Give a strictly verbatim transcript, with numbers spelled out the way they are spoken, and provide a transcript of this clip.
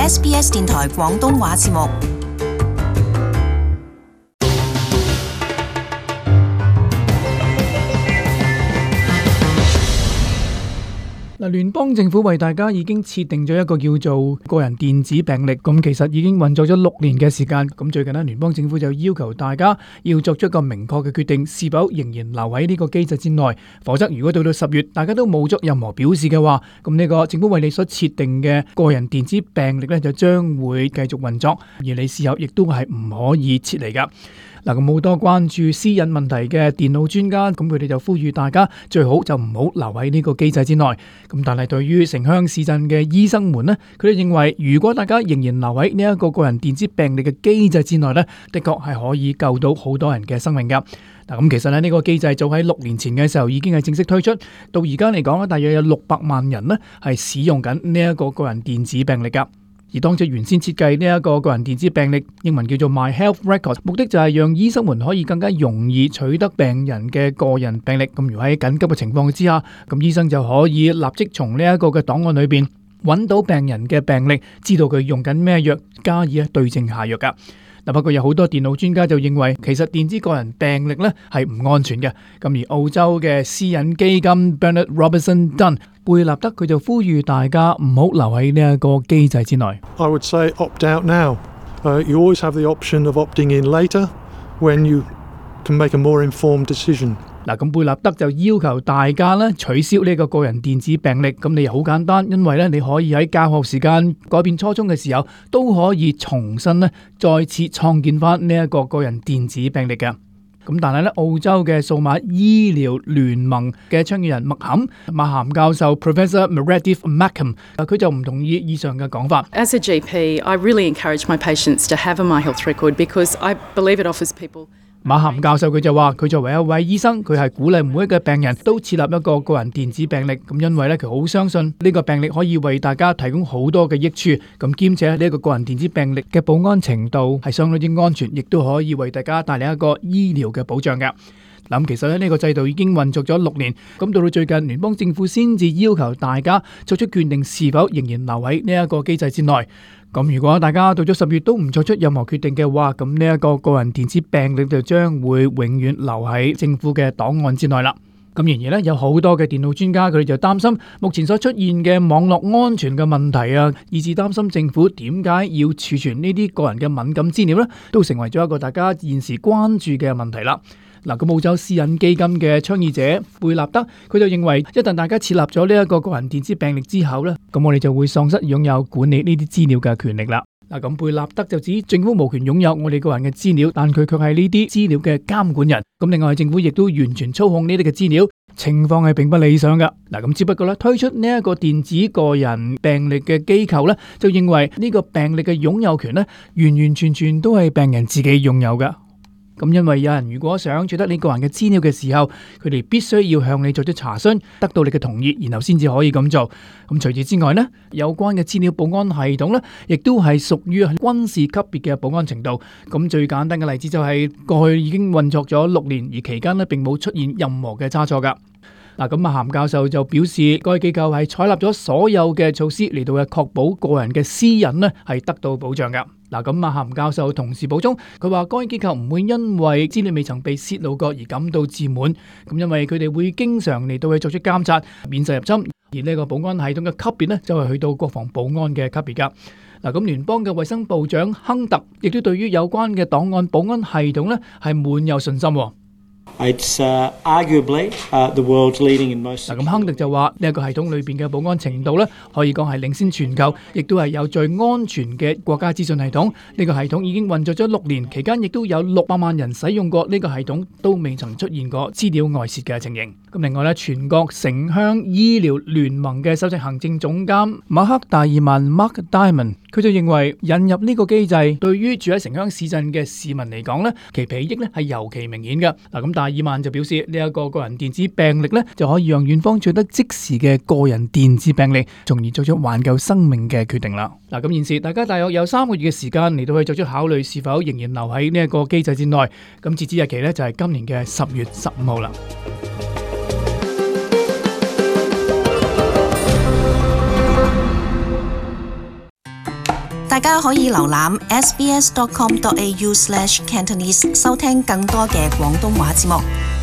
S B S 電台廣東話節目。 嗱，聯邦政府為大家已經設定咗一個叫做個人電子病歷，咁其實已經運作咗六年嘅時間。咁最近呢，聯邦政府就要求大家要作出一個明確嘅決定，是否仍然留喺呢個機制之內。否則，如果到到十月大家都冇作任何表示嘅話，咁呢個政府為你所設定嘅個人電子病歷呢，就將會繼續運作，而你事後亦都係唔可以撤離噶。嗱，咁好多關注私隱問題嘅電腦專家，咁佢哋就呼籲大家最好就唔好留喺呢個機制之內。咁但係對於城鄉市鎮嘅醫生們呢，佢哋認為如果大家仍然留喺呢一個個人電子病歷嘅機制之內呢，的確係可以救到好多人嘅生命噶。嗱，咁其實咧呢個機制早喺六年前嘅時候已經係正式推出，到而家嚟講咧，大約有六百萬人呢係使用緊呢一個個人電子病歷噶。而當初原先設計呢一個個人電子病歷，英文叫做 My Health Record， 目的就係讓醫生們可以更加容易取得病人嘅個人病歷。咁如果喺緊急嘅情況之下，咁醫生就可以立即從呢一個嘅檔案裏邊揾到病人嘅病歷，知道佢用緊咩藥，加以對症下藥噶。嗱，不過有好多電腦專家就認為，其實電子個人病歷咧係唔安全嘅。咁而澳洲嘅私隱基金 Bernard Robertson Dunn 貝納德佢就呼籲大家唔好留喺呢一個機制之內。 I would say opt out now. Uh, you always have the option of opting in later when you can make a more informed decision. 嗱，咁貝納德就要求大家咧取消呢個個人電子病歷。咁你又好簡單，因為咧你可以喺教學時間改變初衷嘅時候，都可以重新咧再次創建翻呢一個個人電子病歷嘅。咁但係咧，澳洲嘅數碼醫療聯盟嘅倡議人麥坎馬涵教授 Professor Meredith Mackham， 佢就唔同意以上嘅講法。 As a G P, I really encourage my patients to have a My Health Record because I believe it offers people。 馬涵教授佢就話，佢作為一位醫生，佢係鼓勵每一個病人都設立一個個人電子病歷。咁因為咧，佢好相信呢個病歷可以為大家提供好多嘅益處。咁兼且呢一個個人電子病歷嘅保安程度係相當之安全，亦都可以為大家帶嚟一個醫療嘅保障嘅。嗱，其實咧呢個制度已經運作咗六年，咁到到最近聯邦政府先至要求大家作出決定是否仍然留喺呢一個機制之內。咁如果大家到咗十月都唔作出任何決定嘅話，咁呢一個個人電子病歷就將會永遠留喺政府嘅檔案之內啦。咁然而呢，有好多嘅電腦專家佢哋就擔心目前所出現嘅網絡安全嘅問題啊，以至擔心政府點解要儲存呢啲個人嘅敏感資料呢，都成為咗一個大家現時關注嘅問題啦。嗱，咁澳洲私隱基金嘅倡議者貝納德佢就認為，一旦大家設立咗呢一個個人電子病歷之後呢，咁我哋就會喪失擁有管理呢啲資料嘅權力啦。嗱，咁貝納德就指政府無權擁有我哋個人嘅資料，但佢卻係呢啲資料嘅監管人。咁另外政府亦都完全操控呢啲嘅資料，情況係並不理想噶。嗱，咁只不過咧推出呢一個電子個人病歷嘅機構咧，就認為呢個病歷嘅擁有權咧，完完全全都係病人自己擁有噶。咁因為有人如果想取得你個人嘅資料嘅時候，佢哋必須要向你作出查詢，得到你嘅同意，然後先至可以咁做。咁除此之外呢，有關嘅資料保安系統呢，亦都係屬於軍事級別嘅保安程度。咁最簡單嘅例子就係過去已經運作咗六年，而期間呢並冇出現任何嘅差錯噶。嗱，咁阿涵教授就表示，該機構係採納咗所有嘅措施嚟到嘅確保個人嘅私隱呢係得到保障噶。嗱，咁阿涵教授同時補充，佢話該機構唔會因為資料未曾被泄露過而感到自滿，咁因為佢哋會經常嚟到去作出監察，免受入侵。而呢個保安系統嘅級別呢，就係去到國防保安嘅級別噶。嗱，咁聯邦嘅衛生部長亨特亦都對於有關嘅檔案保安系統呢係滿有信心。 It's uh, arguably uh, the world's leading in most. 嗱，咁亨特就話呢一個系統裏邊嘅保安程度咧，可以講係領先全球，亦都係有最安全嘅國家資訊系統。呢個系統已經運作咗六年，期間亦都有六百萬人使用過呢個系統，都未曾出現過資料外泄嘅情形。咁另外咧，全國城鄉醫療聯盟嘅首席行政總監馬克達爾曼 Mark Diamond，佢就認為引入呢個機制對於住喺城鄉市鎮嘅市民嚟講咧，其裨益咧係尤其明顯嘅。嗱，咁達爾曼就表示呢一個個人電子病歷咧，就可以讓院方取得即時嘅個人電子病歷，從而做出挽救生命嘅決定啦。嗱，咁現時大家大約有三個月嘅時間嚟到去作出考慮，是否仍然留喺呢一個機制之內。咁截止日期咧就係今年嘅十月十五號啦。 大家可以瀏覽 s b s dot com dot a u slash Cantonese 收聽更多嘅廣東話節目。